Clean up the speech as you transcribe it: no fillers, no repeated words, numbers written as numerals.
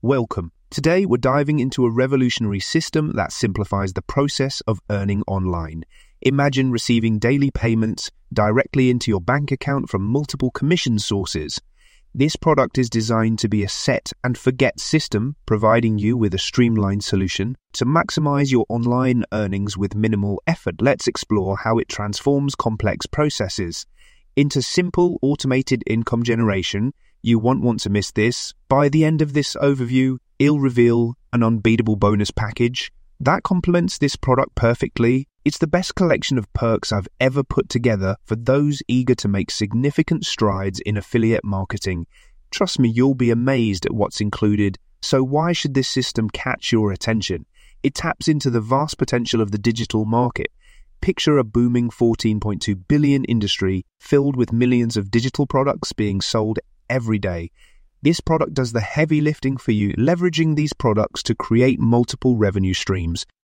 Welcome. Today we're diving into a revolutionary system that simplifies the process of earning online. Imagine receiving daily payments directly into your bank account from multiple commission sources. This product is designed to be a set and forget system, providing you with a streamlined solution to maximize your online earnings with minimal effort. Let's explore how it transforms complex processes into simple automated income generation. You won't want to miss this. By the end of this overview, I'll reveal an unbeatable bonus package that complements this product perfectly. It's the best collection of perks I've ever put together for those eager to make significant strides in affiliate marketing. Trust me, you'll be amazed at what's included. So why should this system catch your attention? It taps into the vast potential of the digital market. Picture a booming $14.2 billion industry filled with millions of digital products being sold every day. This product does the heavy lifting for you, leveraging these products to create multiple revenue streams.